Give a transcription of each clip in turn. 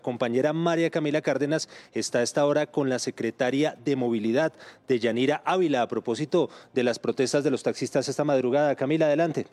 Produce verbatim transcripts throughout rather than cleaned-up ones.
Compañera María Camila Cárdenas está a esta hora con la secretaria de Movilidad, de Yanira Ávila, a propósito de las protestas de los taxistas esta madrugada. Camila, adelante.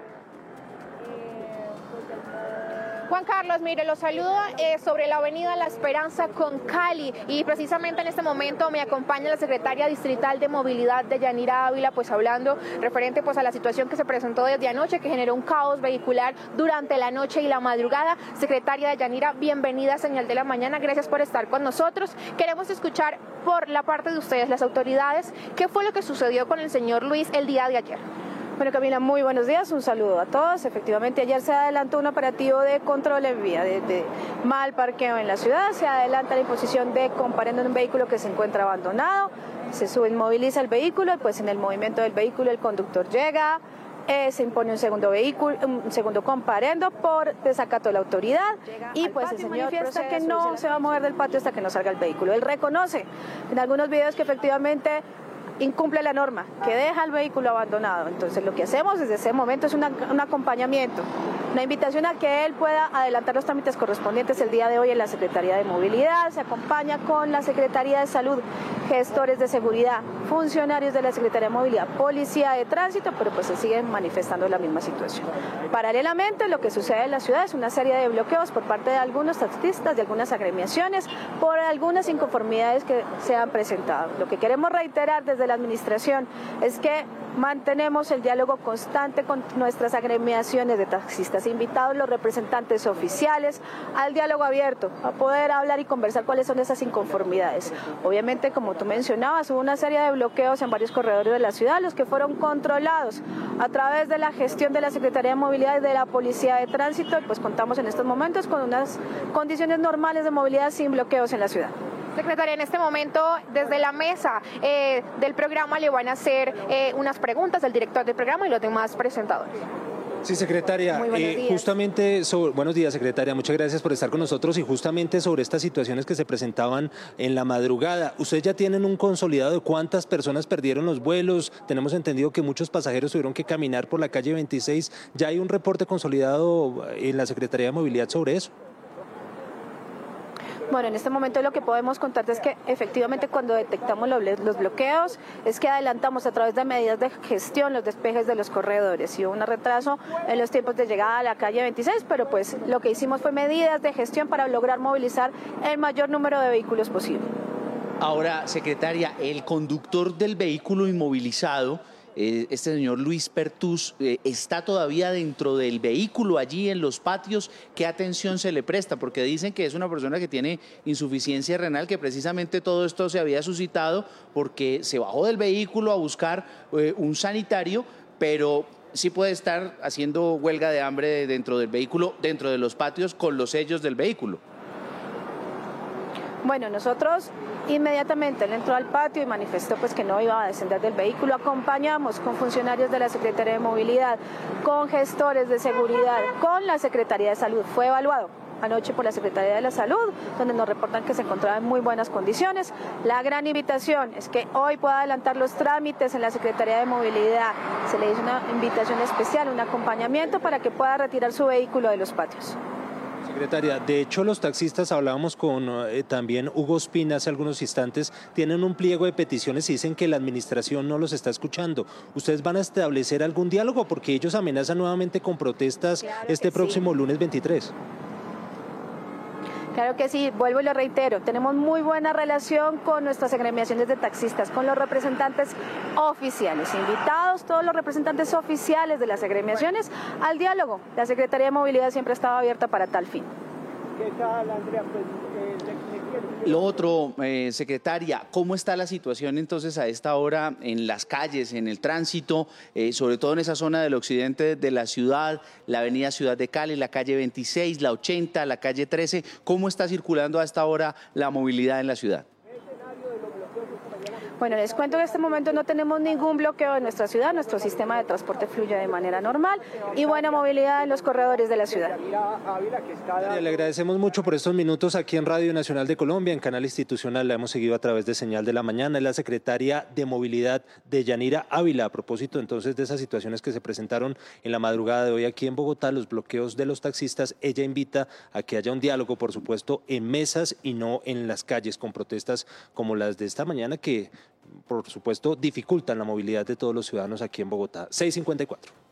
Juan Carlos, mire, lo saludo eh, sobre la avenida La Esperanza con Cali, y precisamente en este momento me acompaña la secretaria distrital de Movilidad de Yanira Ávila, pues hablando referente pues a la situación que se presentó desde anoche, que generó un caos vehicular durante la noche y la madrugada. Secretaria de Yanira, bienvenida a Señal de la Mañana, gracias por estar con nosotros. Queremos escuchar por la parte de ustedes, las autoridades, qué fue lo que sucedió con el señor Luis el día de ayer. Bueno, Camila, muy buenos días, un saludo a todos. Efectivamente, ayer se adelantó un operativo de control en vía, de, de mal parqueo en la ciudad. Se adelanta la imposición de comparendo en un vehículo que se encuentra abandonado. Se sube, inmoviliza el vehículo y pues en el movimiento del vehículo el conductor llega, eh, se impone un segundo vehículo, un segundo comparendo por desacato de la autoridad y pues el señor manifiesta que no se va a mover del patio hasta que no salga el vehículo. Él reconoce en algunos videos que efectivamente incumple la norma, que deja el vehículo abandonado. Entonces lo que hacemos desde ese momento es una, un acompañamiento, una invitación a que él pueda adelantar los trámites correspondientes el día de hoy en la Secretaría de Movilidad. Se acompaña con la Secretaría de Salud, gestores de seguridad, funcionarios de la Secretaría de Movilidad, policía de tránsito, pero pues se siguen manifestando la misma situación. Paralelamente, lo que sucede en la ciudad es una serie de bloqueos por parte de algunos taxistas, de algunas agremiaciones, por algunas inconformidades que se han presentado. Lo que queremos reiterar desde la administración es que mantenemos el diálogo constante con nuestras agremiaciones de taxistas, invitados los representantes oficiales al diálogo abierto, a poder hablar y conversar cuáles son esas inconformidades. Obviamente, como tú mencionabas, hubo una serie de bloqueos en varios corredores de la ciudad, los que fueron controlados a través de la gestión de la Secretaría de Movilidad y de la Policía de Tránsito, y pues contamos en estos momentos con unas condiciones normales de movilidad sin bloqueos en la ciudad. Secretaria, en este momento, desde la mesa eh, del programa le van a hacer eh, unas preguntas del director del programa y los demás presentadores. Sí, secretaria, eh, justamente sobre, buenos días, secretaria, muchas gracias por estar con nosotros, y justamente sobre estas situaciones que se presentaban en la madrugada, ¿ustedes ya tienen un consolidado de cuántas personas perdieron los vuelos? Tenemos entendido que muchos pasajeros tuvieron que caminar por la calle veintiséis, ¿ya hay un reporte consolidado en la Secretaría de Movilidad sobre eso? Bueno, en este momento lo que podemos contarte es que efectivamente cuando detectamos los bloqueos es que adelantamos a través de medidas de gestión los despejes de los corredores. Y hubo un retraso en los tiempos de llegada a la calle veintiséis, pero pues lo que hicimos fue medidas de gestión para lograr movilizar el mayor número de vehículos posible. Ahora, secretaria, el conductor del vehículo inmovilizado, este señor Luis Pertús, está todavía dentro del vehículo, allí en los patios. ¿Qué atención se le presta? Porque dicen que es una persona que tiene insuficiencia renal, que precisamente todo esto se había suscitado porque se bajó del vehículo a buscar eh, un sanitario, pero sí puede estar haciendo huelga de hambre dentro del vehículo, dentro de los patios, con los sellos del vehículo. Bueno, nosotros inmediatamente él entró al patio y manifestó pues que no iba a descender del vehículo. Acompañamos con funcionarios de la Secretaría de Movilidad, con gestores de seguridad, con la Secretaría de Salud. Fue evaluado anoche por la Secretaría de la Salud, donde nos reportan que se encontraba en muy buenas condiciones. La gran invitación es que hoy pueda adelantar los trámites en la Secretaría de Movilidad. Se le hizo una invitación especial, un acompañamiento para que pueda retirar su vehículo de los patios. Secretaria, de hecho los taxistas, hablábamos con eh, también Hugo Espina hace algunos instantes, tienen un pliego de peticiones y dicen que la administración no los está escuchando. ¿Ustedes van a establecer algún diálogo? Porque ellos amenazan nuevamente con protestas claro este próximo sí. lunes veintitrés. Claro que sí, vuelvo y lo reitero, tenemos muy buena relación con nuestras agremiaciones de taxistas, con los representantes oficiales, invitados todos los representantes oficiales de las agremiaciones al diálogo. La Secretaría de Movilidad siempre ha estado abierta para tal fin. ¿Qué tal, Andrea? Pues, eh, Lo otro, eh, secretaria, ¿cómo está la situación entonces a esta hora en las calles, en el tránsito, eh, sobre todo en esa zona del occidente de la ciudad, la avenida Ciudad de Cali, la calle veintiséis, la ochenta, la calle trece? ¿Cómo está circulando a esta hora la movilidad en la ciudad? Bueno, les cuento que en este momento no tenemos ningún bloqueo en nuestra ciudad, nuestro sistema de transporte fluye de manera normal y buena movilidad en los corredores de la ciudad. Le agradecemos mucho por estos minutos aquí en Radio Nacional de Colombia, en Canal Institucional, la hemos seguido a través de Señal de la Mañana, es la secretaria de Movilidad de Yanira Ávila. A propósito entonces de esas situaciones que se presentaron en la madrugada de hoy aquí en Bogotá, los bloqueos de los taxistas, ella invita a que haya un diálogo, por supuesto, en mesas y no en las calles, con protestas como las de esta mañana que, por supuesto, dificultan la movilidad de todos los ciudadanos aquí en Bogotá. seis cincuenta y cuatro.